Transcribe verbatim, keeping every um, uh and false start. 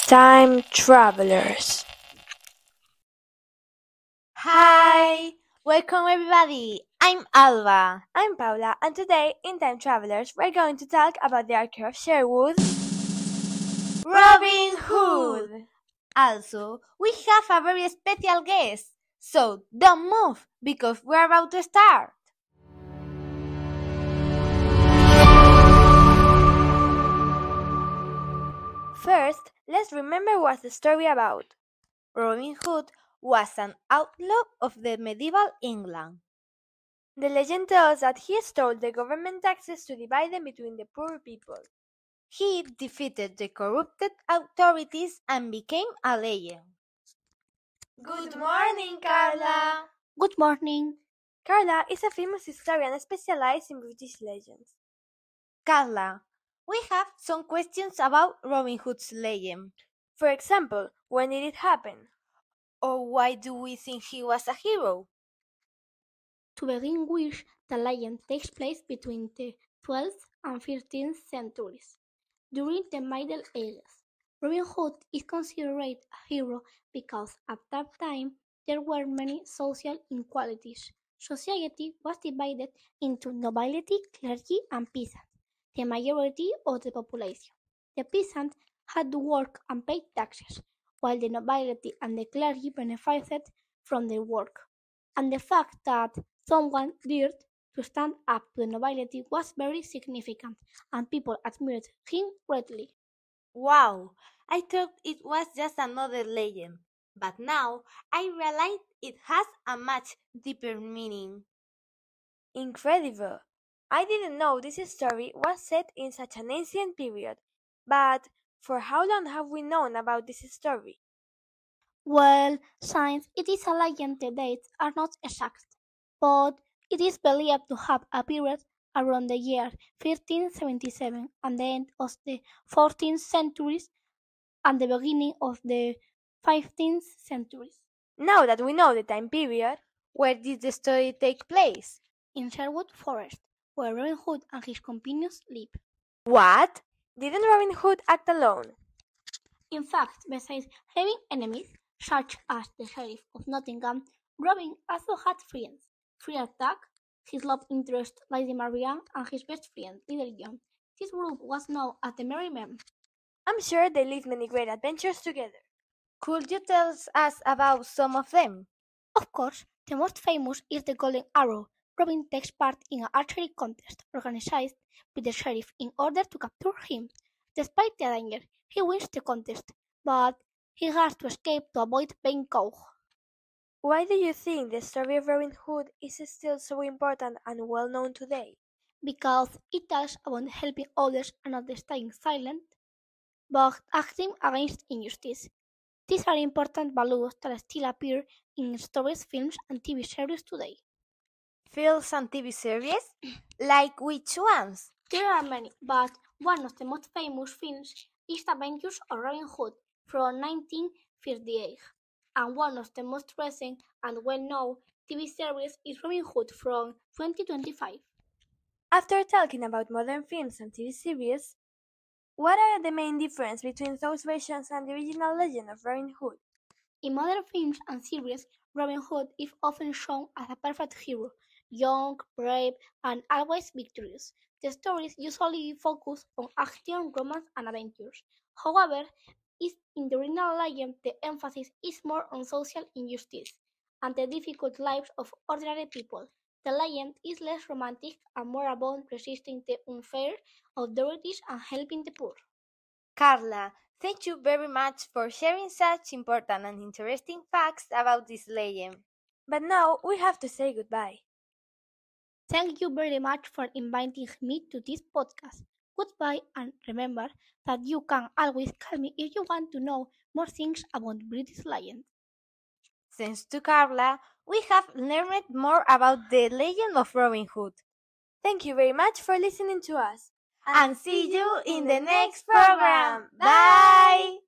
Time travelers. Hi! Welcome everybody! I'm Alba. I'm Paula, and today in Time Travelers we're going to talk about the Archer of Sherwood, Robin Hood! Also, we have a very special guest, so don't move because we're about to start. First, let's remember what the story about. Robin Hood was an outlaw of the medieval England. The legend tells that he stole the government taxes to divide them between the poor people. He defeated the corrupted authorities and became a legend. Good morning, Carla! Good morning. Carla is a famous historian specialized in British legends. Carla, we have some questions about Robin Hood's legend. For example, when did it happen? Or why do we think he was a hero? To begin with, the legend takes place between the twelfth and fifteenth centuries. During the Middle Ages, Robin Hood is considered a hero because at that time there were many social inequalities. Society was divided into nobility, clergy, and peasants, the majority of the population. The peasants had to work and pay taxes, while the nobility and the clergy benefited from their work. And the fact that someone dared to stand up to the nobility was very significant, and people admired him greatly. Wow, I thought it was just another legend, but now I realize it has a much deeper meaning. Incredible! I didn't know this story was set in such an ancient period. But for how long have we known about this story? Well, since it is a legend, the dates are not exact, but it is believed to have appeared around the year fifteen seventy-seven and the end of the fourteenth century and the beginning of the fifteenth century. Now that we know the time period, Where did the story take place? In Sherwood Forest, where Robin Hood and his companions live. what? Didn't Robin Hood act alone? In fact, besides having enemies, such as the Sheriff of Nottingham, Robin also had friends. Friar Tuck, his love interest Lady Marianne, and his best friend Little John. This group was known as the Merry Men. I'm sure they lived many great adventures together. Could you tell us about some of them? Of course, the most famous is the Golden Arrow. Robin takes part in an archery contest organized by the sheriff in order to capture him. Despite the danger, he wins the contest, but he has to escape to avoid being caught. Why do you think the story of Robin Hood is still so important and well known today? Because it tells about helping others and not staying silent, but acting against injustice. These are important values that still appear in stories, films, and T V series today. Films and T V series? Like which ones? There are many, but one of the most famous films is The Adventures of Robin Hood from nineteen fifty-eight, and one of the most recent and well-known T V series is Robin Hood from twenty twenty-five. After talking about modern films and T V series, what are the main differences between those versions and the original legend of Robin Hood? In modern films and series, Robin Hood is often shown as a perfect hero, young, brave, and always victorious. The stories usually focus on action, romance, and adventures. However, in the original legend, the emphasis is more on social injustice and the difficult lives of ordinary people. The legend is less romantic and more about resisting the unfair authorities and helping the poor. Carla, thank you very much for sharing such important and interesting facts about this legend. But now we have to say goodbye. Thank you very much for inviting me to this podcast. Goodbye, and remember that you can always call me if you want to know more things about British legends. Thanks to Carla, we have learned more about the legend of Robin Hood. Thank you very much for listening to us. And see you in the next program. Bye!